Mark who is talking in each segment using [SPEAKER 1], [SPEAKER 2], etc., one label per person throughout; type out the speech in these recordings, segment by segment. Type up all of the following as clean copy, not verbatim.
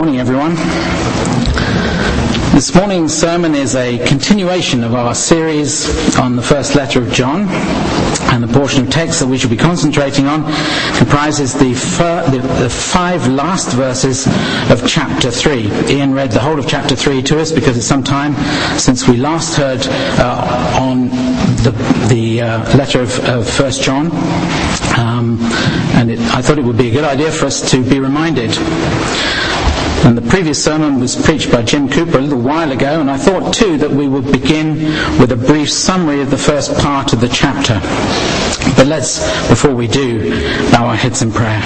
[SPEAKER 1] Good morning, everyone. This morning's sermon is a continuation of our series on the first letter of John, and the portion of text that we shall be concentrating on comprises the five last verses of chapter 3. Ian read the whole of chapter 3 to us because it's some time since we last heard on the letter of 1 John, and I thought it would be a good idea for us to be reminded. And the previous sermon was preached by Jim Cooper a little while ago, and I thought too that we would begin with a brief summary of the first part of the chapter. But let's, before we do, bow our heads in prayer.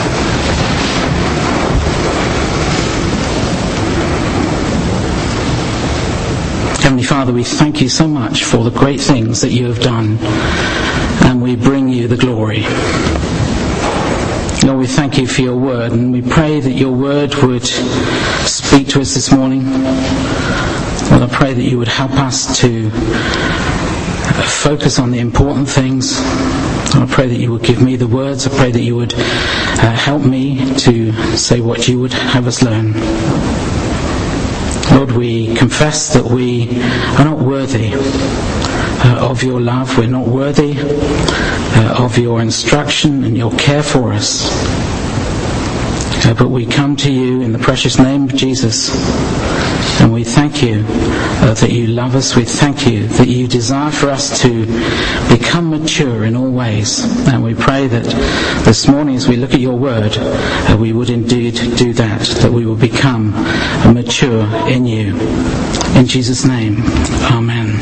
[SPEAKER 1] Heavenly Father, we thank you so much for the great things that you have done, and we bring you the glory. Lord, we thank you for your word, and we pray that your word would speak to us this morning. Lord, I pray that you would help us to focus on the important things. Lord, I pray that you would give me the words. I pray that you would help me to say what you would have us learn. Lord, we confess that we are not worthy of your love. We're not worthy of your instruction and your care for us. But we come to you in the precious name of Jesus, and we thank you that you love us. We thank you that you desire for us to become mature in all ways. And we pray that this morning as we look at your word, we would indeed do that we will become mature in you. In Jesus' name, amen.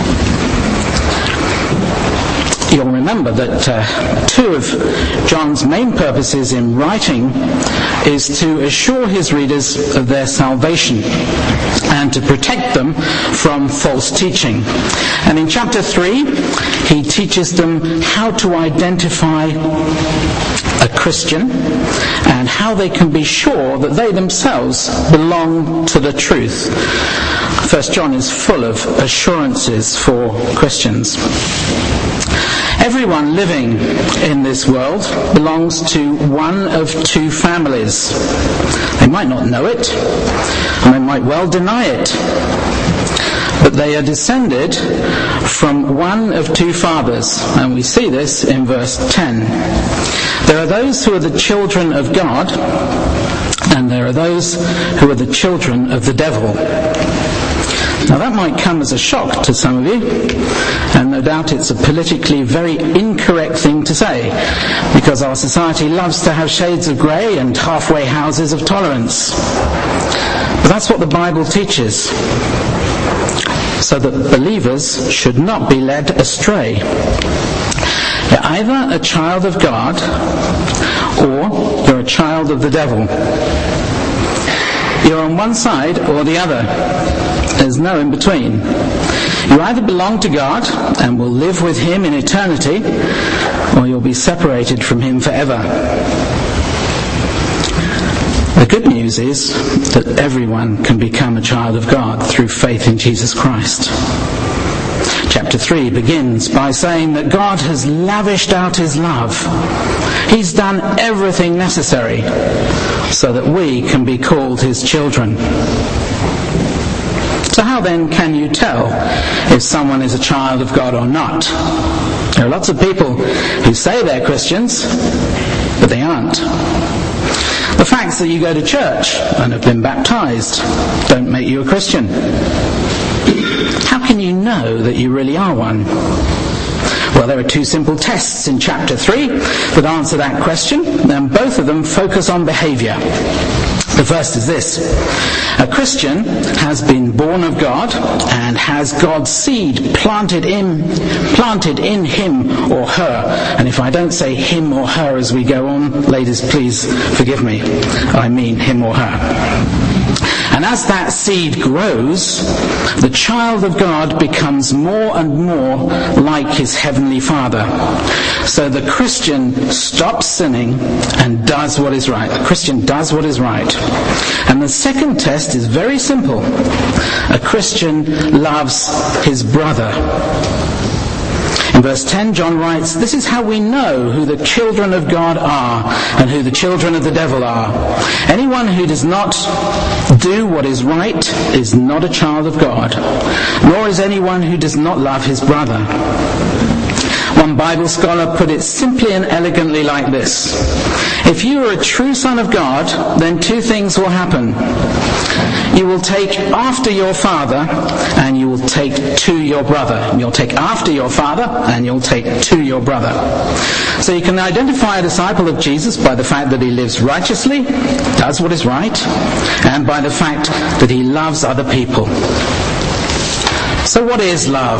[SPEAKER 1] You'll remember that two of John's main purposes in writing is to assure his readers of their salvation and to protect them from false teaching. And in chapter 3, he teaches them how to identify a Christian and how they can be sure that they themselves belong to the truth. 1 John is full of assurances for Christians. Everyone living in this world belongs to one of two families. They might not know it, and they might well deny it, but they are descended from one of two fathers, and we see this in verse 10. There are those who are the children of God, and there are those who are the children of the devil. Now that might come as a shock to some of you, and no doubt it's a politically very incorrect thing to say, because our society loves to have shades of grey and halfway houses of tolerance. But that's what the Bible teaches, so that believers should not be led astray. You're either a child of God, or you're a child of the devil. You're on one side or the other. There's no in between. You either belong to God and will live with him in eternity, or you'll be separated from him forever. The good news is that everyone can become a child of God through faith in Jesus Christ. Chapter 3 begins by saying that God has lavished out his love. He's done everything necessary so that we can be called his children. So how then can you tell if someone is a child of God or not? There are lots of people who say they're Christians, but they aren't. The facts that you go to church and have been baptized don't make you a Christian. How can you know that you really are one? Well, there are two simple tests in chapter 3 that answer that question, and both of them focus on behaviour. The first is this: a Christian has been born of God and has God's seed planted in him or her. And if I don't say him or her as we go on, ladies, please forgive me. I mean him or her. And as that seed grows, the child of God becomes more and more like his heavenly Father. So the Christian stops sinning and does what is right. The Christian does what is right. And the second test is very simple. A Christian loves his brother. In verse 10, John writes, "This is how we know who the children of God are and who the children of the devil are. Anyone who does not do what is right is not a child of God, nor is anyone who does not love his brother." One Bible scholar put it simply and elegantly like this: if you are a true son of God, then two things will happen. You will take after your father, and you will take to your brother. You'll take after your father, and you'll take to your brother. So you can identify a disciple of Jesus by the fact that he lives righteously, does what is right, and by the fact that he loves other people. So what is love?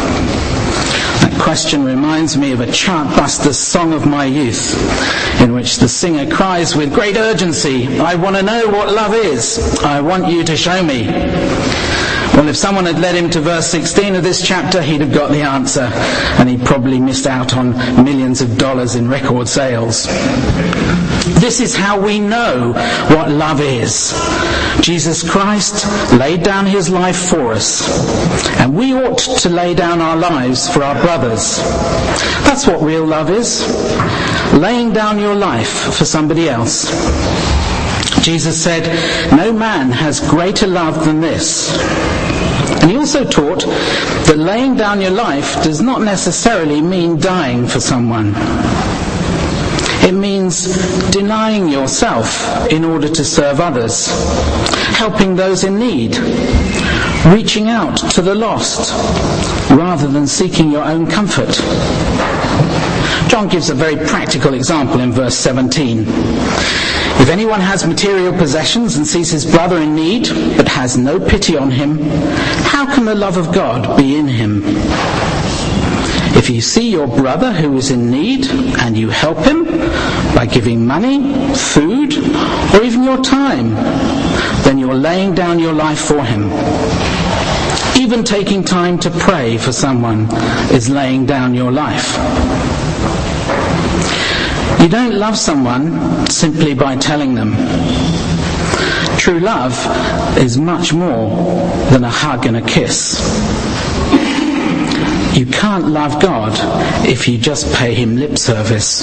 [SPEAKER 1] That question reminds me of a Chartbusters song of my youth, in which the singer cries with great urgency, "I want to know what love is. I want you to show me." Well, if someone had led him to verse 16 of this chapter, he'd have got the answer, and he'd probably missed out on millions of dollars in record sales. This is how we know what love is. Jesus Christ laid down his life for us, and we ought to lay down our lives for our brothers. That's what real love is, laying down your life for somebody else. Jesus said, "No man has greater love than this." And he also taught that laying down your life does not necessarily mean dying for someone. It means denying yourself in order to serve others, helping those in need, reaching out to the lost, rather than seeking your own comfort. John gives a very practical example in verse 17. "If anyone has material possessions and sees his brother in need, but has no pity on him, how can the love of God be in him? If you see your brother who is in need and you help him by giving money, food, or even your time, then you're laying down your life for him. Even taking time to pray for someone is laying down your life." You don't love someone simply by telling them. True love is much more than a hug and a kiss. You can't love God if you just pay him lip service.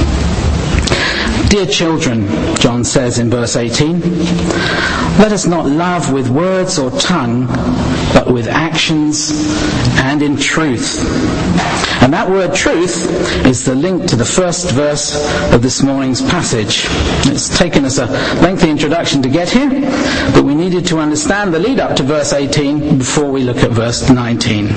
[SPEAKER 1] "Dear children," John says in verse 18, "let us not love with words or tongue, but with actions and in truth." And that word truth is the link to the first verse of this morning's passage. It's taken us a lengthy introduction to get here, but we needed to understand the lead up to verse 18 before we look at verse 19.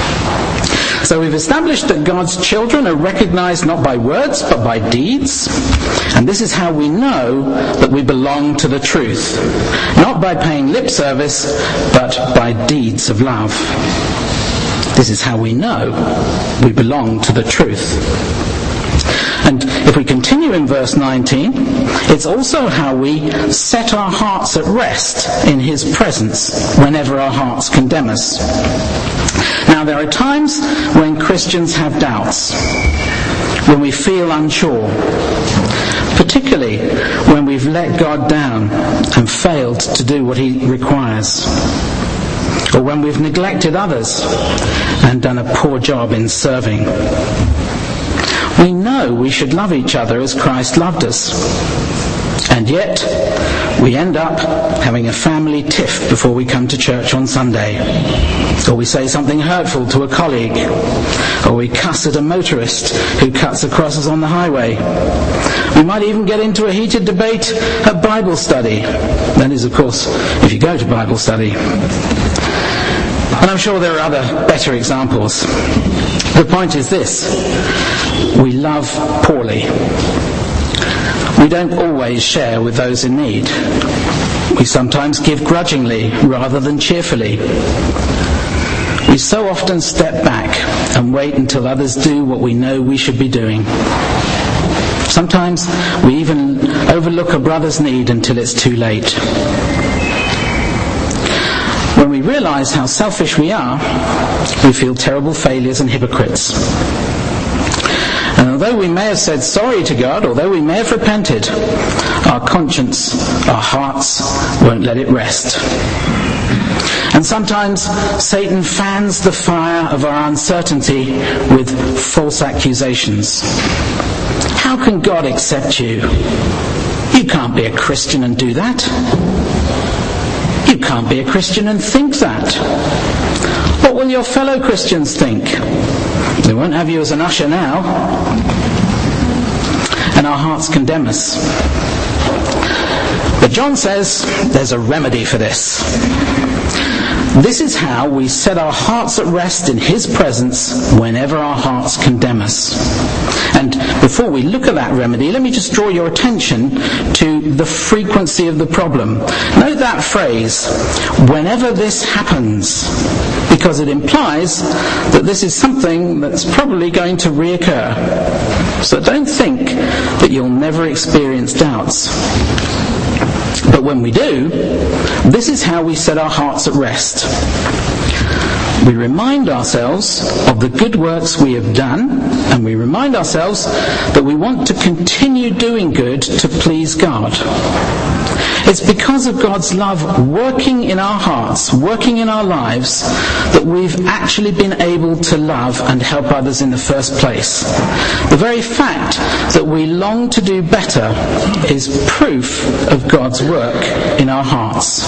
[SPEAKER 1] So we've established that God's children are recognized not by words but by deeds, and this is how we know that we belong to the truth, not by paying lip service but by deeds of love. This is how we know we belong to the truth. And if we continue in verse 19, it's also how we set our hearts at rest in his presence whenever our hearts condemn us. Now, there are times when Christians have doubts, when we feel unsure, particularly when we've let God down and failed to do what he requires, or when we've neglected others and done a poor job in serving. We know we should love each other as Christ loved us, and yet we end up having a family tiff before we come to church on Sunday, or we say something hurtful to a colleague, or we cuss at a motorist who cuts across us on the highway. We might even get into a heated debate at Bible study. That is, of course, if you go to Bible study. And I'm sure there are other better examples. The point is this: we love poorly. We don't always share with those in need. We sometimes give grudgingly rather than cheerfully. We so often step back and wait until others do what we know we should be doing. Sometimes we even overlook a brother's need until it's too late. When we realize how selfish we are, we feel terrible failures and hypocrites. And although we may have said sorry to God, although we may have repented, our conscience, our hearts won't let it rest. And sometimes Satan fans the fire of our uncertainty with false accusations. How can God accept you? You can't be a Christian and do that. You can't be a Christian and think that. What will your fellow Christians think? They won't have you as an usher now. And our hearts condemn us. But John says there's a remedy for this. This is how we set our hearts at rest in his presence whenever our hearts condemn us. And before we look at that remedy, let me just draw your attention to the frequency of the problem. Note that phrase, whenever this happens, because it implies that this is something that's probably going to reoccur. So don't think that you'll never experience doubts. But when we do, this is how we set our hearts at rest. We remind ourselves of the good works we have done, and we remind ourselves that we want to continue doing good to please God. It's because of God's love working in our hearts, working in our lives, that we've actually been able to love and help others in the first place. The very fact that we long to do better is proof of God's work in our hearts.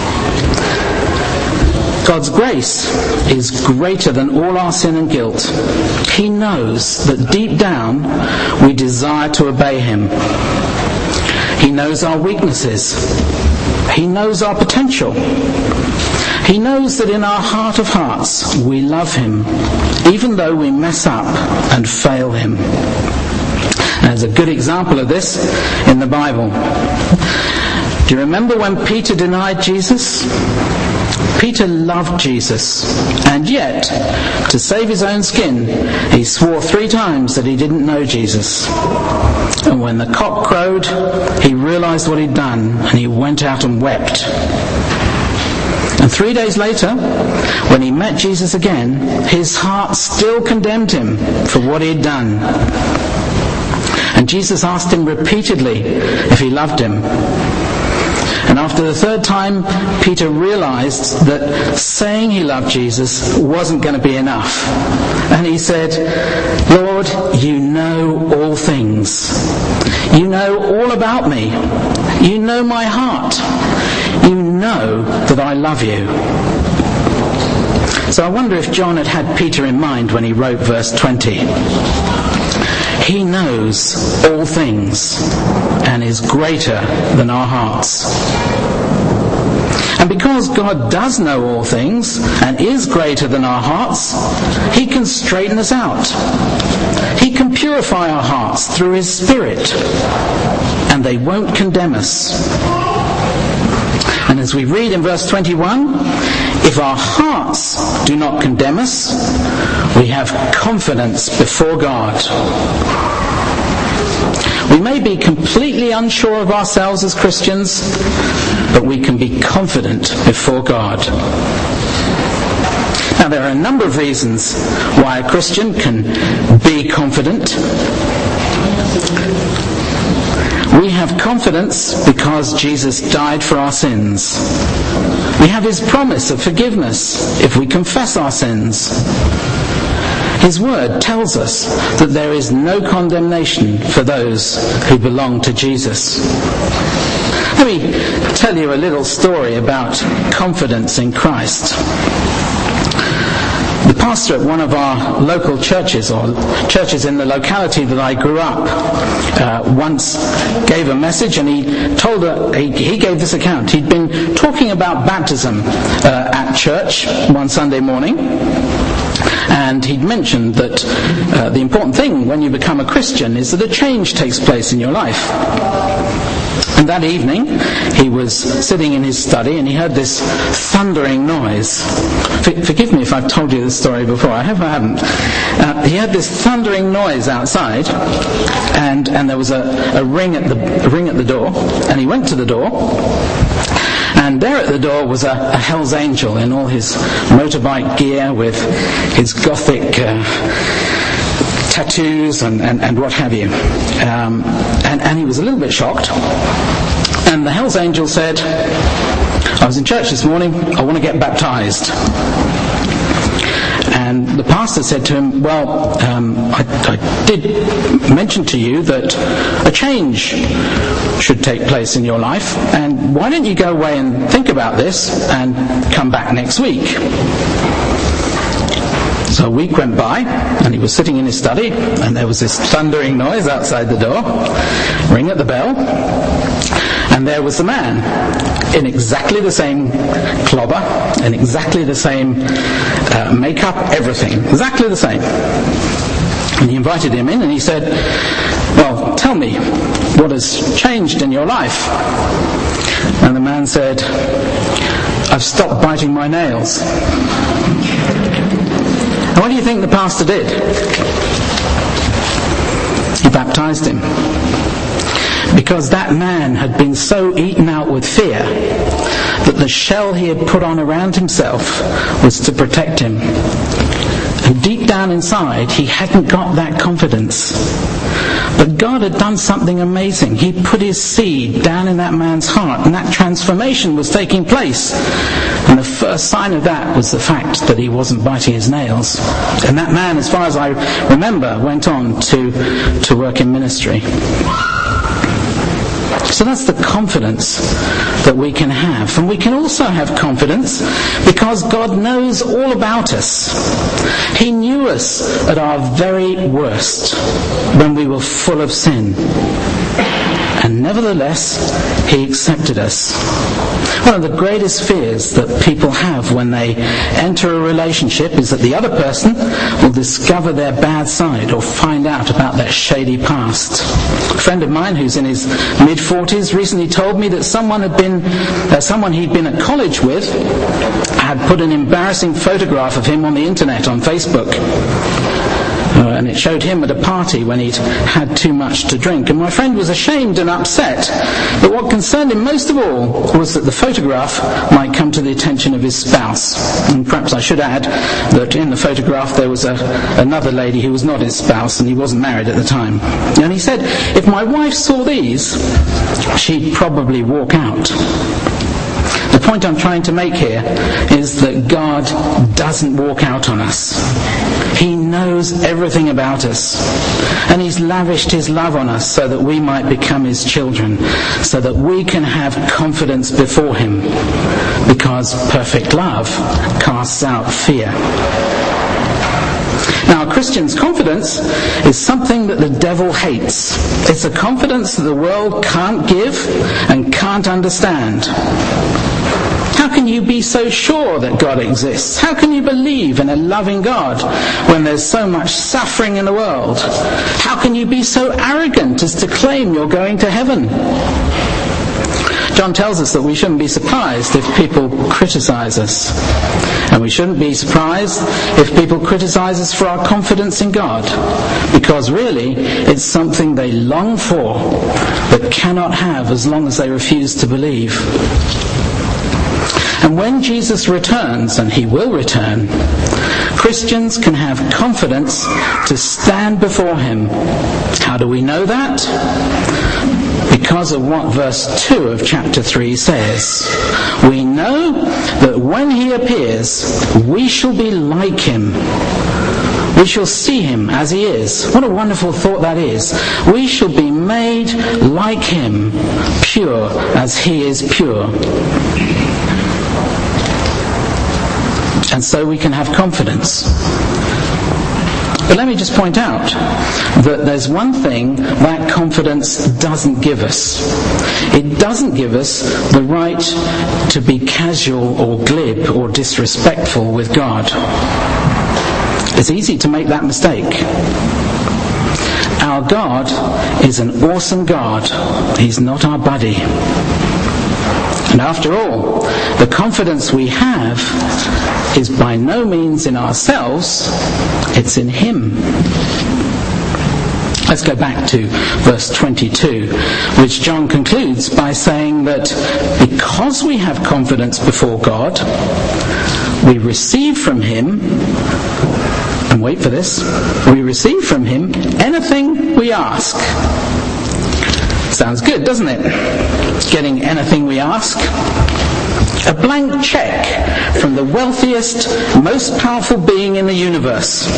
[SPEAKER 1] God's grace is greater than all our sin and guilt. He knows that deep down we desire to obey him. He knows our weaknesses. He knows our potential. He knows that in our heart of hearts we love him, even though we mess up and fail him. There's a good example of this in the Bible. Do you remember when Peter denied Jesus? Peter loved Jesus, and yet, to save his own skin, he swore 3 times that he didn't know Jesus. And when the cock crowed, he realized what he'd done, and he went out and wept. And 3 days later, when he met Jesus again, his heart still condemned him for what he'd done. And Jesus asked him repeatedly if he loved him. And after the 3rd time, Peter realized that saying he loved Jesus wasn't going to be enough. And he said, Lord, you know all things. You know all about me. You know my heart. You know that I love you. So I wonder if John had Peter in mind when he wrote verse 20. He knows all things and is greater than our hearts. And because God does know all things and is greater than our hearts, he can straighten us out. He can purify our hearts through his Spirit, and they won't condemn us. And as we read in verse 21, if our hearts do not condemn us, we have confidence before God. We may be completely unsure of ourselves as Christians, but we can be confident before God. Now, there are a number of reasons why a Christian can be confident. We have confidence because Jesus died for our sins. We have his promise of forgiveness if we confess our sins. His word tells us that there is no condemnation for those who belong to Jesus. Let me tell you a little story about confidence in Christ. The pastor at one of our local churches, or churches in the locality that I grew up, once gave a message, and he gave this account. He'd been talking about baptism at church one Sunday morning, and he'd mentioned that the important thing when you become a Christian is that a change takes place in your life. And that evening, he was sitting in his study and he heard this thundering noise. Forgive me if I've told you this story before. I hope I haven't. He heard this thundering noise outside, and there was a ring at the door. And he went to the door, and there at the door was a Hell's Angel in all his motorbike gear with his Gothic tattoos and what have you. And he was a little bit shocked. And the Hell's Angel said, I was in church this morning, I want to get baptized. And the pastor said to him, well, I did mention to you that a change should take place in your life, and why don't you go away and think about this and come back next week? So a week went by, and he was sitting in his study, and there was this thundering noise outside the door, ring at the bell, and there was the man, in exactly the same clobber, in exactly the same makeup, everything, exactly the same. And he invited him in, and he said, well, tell me, what has changed in your life? And the man said, I've stopped biting my nails. And what do you think the pastor did? He baptized him. Because that man had been so eaten out with fear that the shell he had put on around himself was to protect him. And deep down inside, he hadn't got that confidence. But God had done something amazing. He put his seed down in that man's heart, and that transformation was taking place. And the first sign of that was the fact that he wasn't biting his nails. And that man, as far as I remember, went on to work in ministry. So that's the confidence that we can have. And we can also have confidence because God knows all about us. He knew us at our very worst when we were full of sin. And nevertheless, He accepted us. One of the greatest fears that people have when they enter a relationship is that the other person will discover their bad side or find out about their shady past. A friend of mine who's in his mid-40s recently told me that someone he'd been at college with had put an embarrassing photograph of him on the internet on Facebook. And it showed him at a party when he'd had too much to drink. And my friend was ashamed and upset. But what concerned him most of all was that the photograph might come to the attention of his spouse. And perhaps I should add that in the photograph there was another lady who was not his spouse, and he wasn't married at the time. And he said, if my wife saw these, she'd probably walk out. The point I'm trying to make here is that God doesn't walk out on us. He knows everything about us. And He's lavished His love on us so that we might become His children, so that we can have confidence before Him. Because perfect love casts out fear. Now, a Christian's confidence is something that the devil hates. It's a confidence that the world can't give and can't understand. How can you be so sure that God exists? How can you believe in a loving God when there's so much suffering in the world? How can you be so arrogant as to claim you're going to heaven? John tells us that we shouldn't be surprised if people criticize us. And we shouldn't be surprised if people criticize us for our confidence in God. Because really, it's something they long for, but cannot have as long as they refuse to believe. And when Jesus returns, and He will return, Christians can have confidence to stand before Him. How do we know that? Because of what verse 2 of chapter 3 says. We know that when He appears, we shall be like Him. We shall see Him as He is. What a wonderful thought that is. We shall be made like Him, pure as He is pure. And so we can have confidence. But let me just point out that there's one thing that confidence doesn't give us. It doesn't give us the right to be casual or glib or disrespectful with God. It's easy to make that mistake. Our God is an awesome God. He's not our buddy. And after all, the confidence we have is by no means in ourselves, it's in Him. Let's go back to verse 22, which John concludes by saying that because we have confidence before God, we receive from Him, and wait for this, we receive from Him anything we ask. Sounds good, doesn't it? Getting anything we ask. A blank check from the wealthiest, most powerful being in the universe.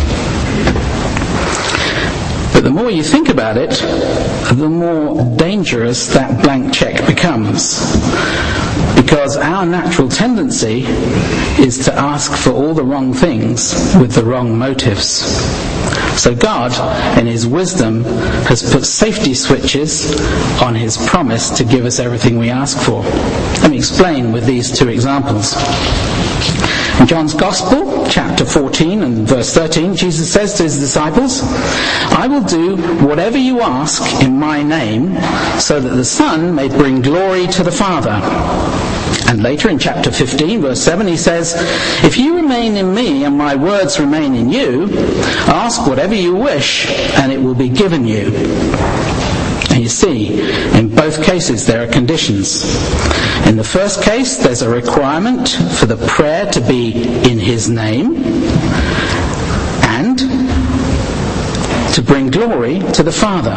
[SPEAKER 1] But the more you think about it, the more dangerous that blank check becomes. Because our natural tendency is to ask for all the wrong things with the wrong motives. So God, in His wisdom, has put safety switches on His promise to give us everything we ask for. Let me explain with these two examples. In John's Gospel, chapter 14 and verse 13, Jesus says to His disciples, "I will do whatever you ask in my name, so that the Son may bring glory to the Father." And later in chapter 15, verse 7, He says, "If you remain in me and my words remain in you, ask whatever you wish and it will be given you." And you see, in both cases there are conditions. In the first case, there's a requirement for the prayer to be in His name and to bring glory to the Father.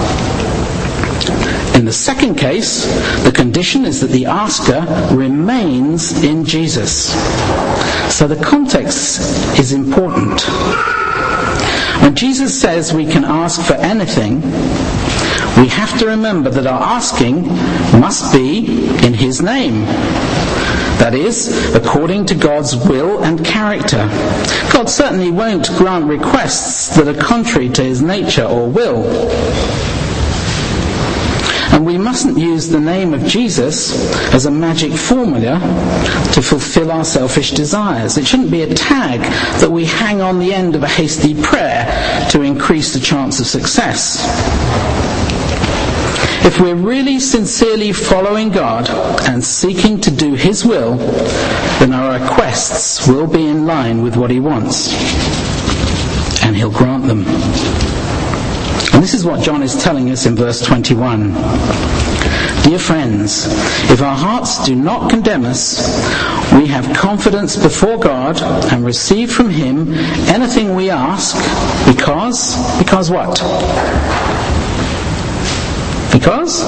[SPEAKER 1] In the second case, the condition is that the asker remains in Jesus. So the context is important. When Jesus says we can ask for anything, we have to remember that our asking must be in His name. That is, according to God's will and character. God certainly won't grant requests that are contrary to His nature or will. And we mustn't use the name of Jesus as a magic formula to fulfill our selfish desires. It shouldn't be a tag that we hang on the end of a hasty prayer to increase the chance of success. If we're really sincerely following God and seeking to do His will, then our requests will be in line with what He wants. And He'll grant them. And this is what John is telling us in verse 21. Dear friends, if our hearts do not condemn us, we have confidence before God and receive from Him anything we ask because what? Because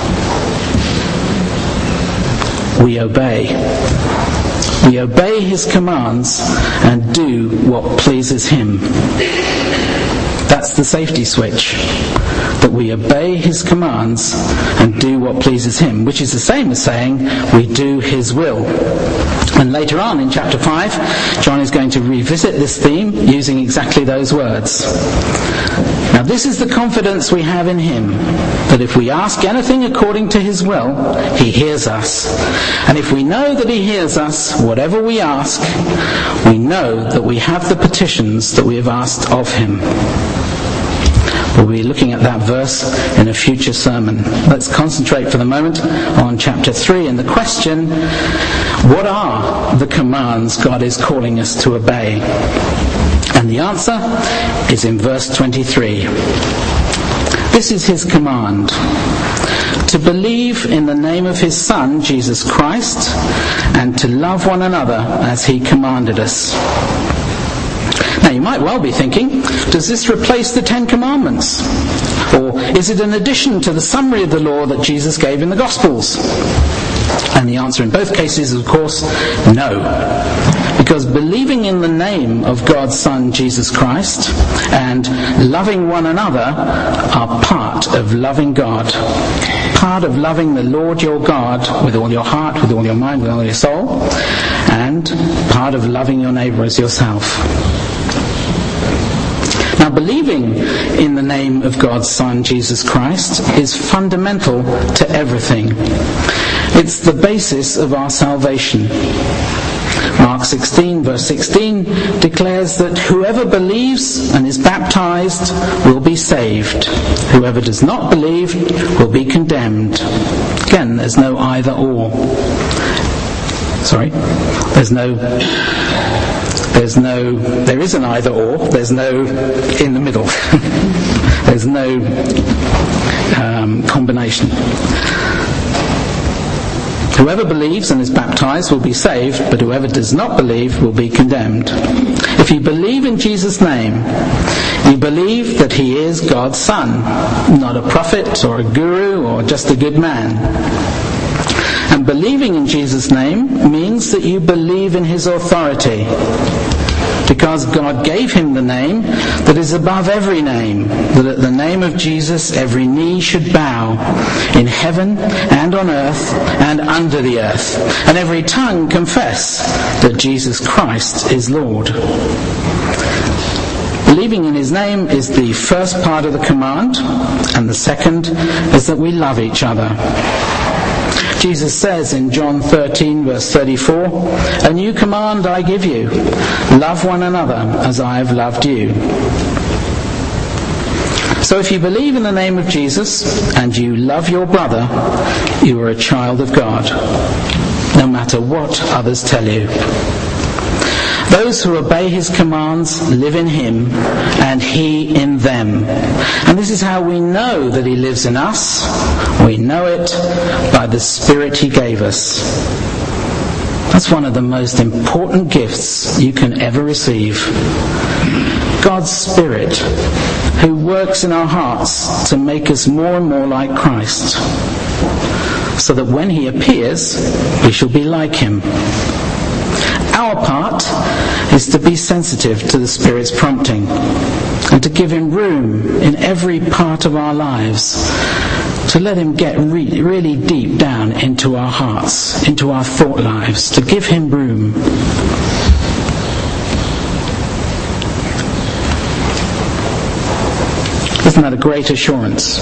[SPEAKER 1] we obey. We obey His commands and do what pleases Him. That's the safety switch. That we obey His commands and do what pleases Him, which is the same as saying we do His will. And later on in chapter 5, John is going to revisit this theme using exactly those words. Now this is the confidence we have in Him, that if we ask anything according to His will, He hears us. And if we know that He hears us, whatever we ask, we know that we have the petitions that we have asked of Him. We'll be looking at that verse in a future sermon. Let's concentrate for the moment on chapter 3 and the question, what are the commands God is calling us to obey? And the answer is in verse 23. This is His command: to believe in the name of His Son, Jesus Christ, and to love one another as He commanded us. Now you might well be thinking, does this replace the Ten Commandments? Or is it an addition to the summary of the law that Jesus gave in the Gospels? And the answer in both cases is, of course, no. Because believing in the name of God's Son, Jesus Christ, and loving one another are part of loving God. Part of loving the Lord your God with all your heart, with all your mind, with all your soul, and part of loving your neighbour as yourself. Now, believing in the name of God's Son, Jesus Christ, is fundamental to everything. It's the basis of our salvation. Mark 16, verse 16, declares that whoever believes and is baptized will be saved. Whoever does not believe will be condemned. Again, there's no either or. There is an either or, there's no in the middle. There's no combination. Whoever believes and is baptized will be saved, but whoever does not believe will be condemned. If you believe in Jesus' name, you believe that He is God's Son, not a prophet or a guru or just a good man. And believing in Jesus' name means that you believe in his authority, because God gave him the name that is above every name, that at the name of Jesus every knee should bow, in heaven and on earth and under the earth, and every tongue confess that Jesus Christ is Lord. Believing in his name is the first part of the command, and the second is that we love each other. Jesus says in John 13 verse 34, "A new command I give you, love one another as I have loved you." So if you believe in the name of Jesus and you love your brother, you are a child of God, no matter what others tell you. Those who obey his commands live in him and he in them. And this is how we know that he lives in us. We know it by the Spirit he gave us. That's one of the most important gifts you can ever receive. God's Spirit, who works in our hearts to make us more and more like Christ, so that when he appears, we shall be like him. Our part is to be sensitive to the Spirit's prompting and to give him room in every part of our lives, to let him get really deep down into our hearts, into our thought lives, to give him room. Isn't that a great assurance?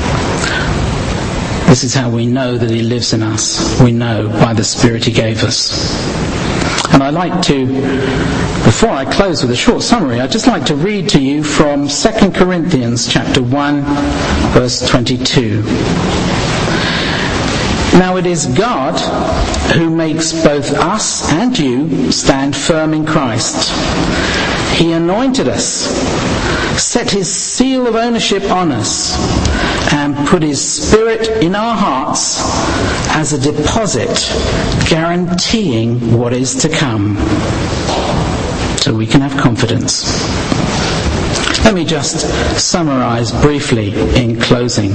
[SPEAKER 1] This is how we know that he lives in us. We know by the Spirit he gave us. And I'd like to, before I close with a short summary, I'd just like to read to you from 2 Corinthians chapter 1, verse 22. Now it is God who makes both us and you stand firm in Christ. He anointed us, set his seal of ownership on us, and put his Spirit in our hearts as a deposit, guaranteeing what is to come, so we can have confidence. Let me just summarize briefly in closing.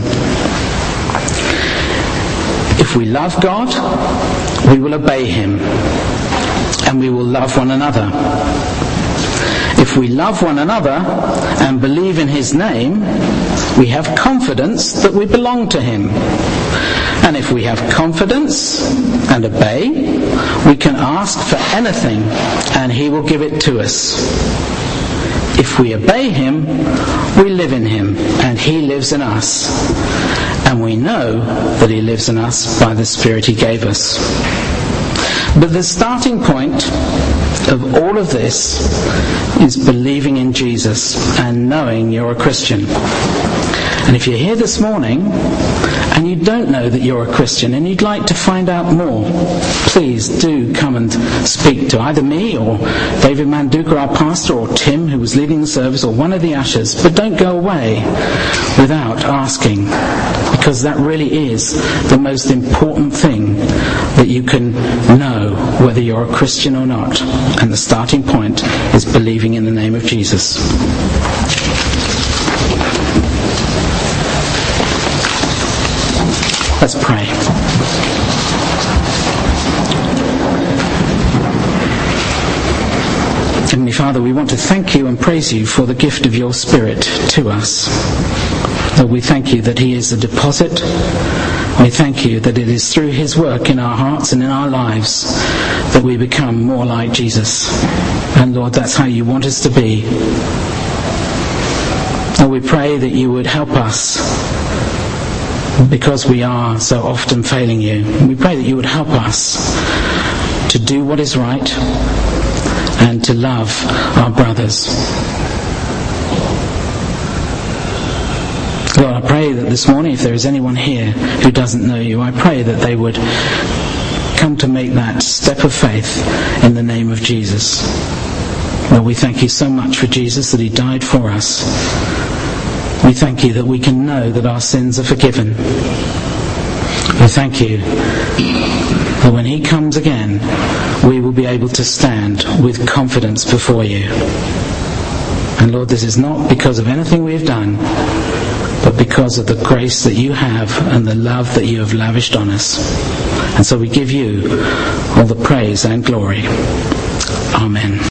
[SPEAKER 1] If we love God, we will obey him, and we will love one another. If we love one another and believe in his name, we have confidence that we belong to him. And if we have confidence and obey, we can ask for anything and he will give it to us. If we obey him, we live in him and he lives in us. And we know that he lives in us by the Spirit he gave us. But the starting point of all of this is believing in Jesus and knowing you're a Christian. And if you're here this morning and you don't know that you're a Christian and you'd like to find out more, please do come and speak to either me or David Manduka, our pastor, or Tim, who was leading the service, or one of the ushers. But don't go away without asking, because that really is the most important thing that you can know, whether you're a Christian or not. And the starting point is believing in the name of Jesus. Let's pray. Heavenly Father, we want to thank you and praise you for the gift of your Spirit to us. Lord, we thank you that he is a deposit. We thank you that it is through his work in our hearts and in our lives that we become more like Jesus. And Lord, that's how you want us to be. Lord, we pray that you would help us, because we are so often failing you. We pray that you would help us to do what is right and to love our brothers. Lord, I pray that this morning, if there is anyone here who doesn't know you, I pray that they would come to make that step of faith in the name of Jesus. Lord, we thank you so much for Jesus, that he died for us. We thank you that we can know that our sins are forgiven. We thank you that when he comes again, we will be able to stand with confidence before you. And Lord, this is not because of anything we have done, but because of the grace that you have and the love that you have lavished on us. And so we give you all the praise and glory. Amen.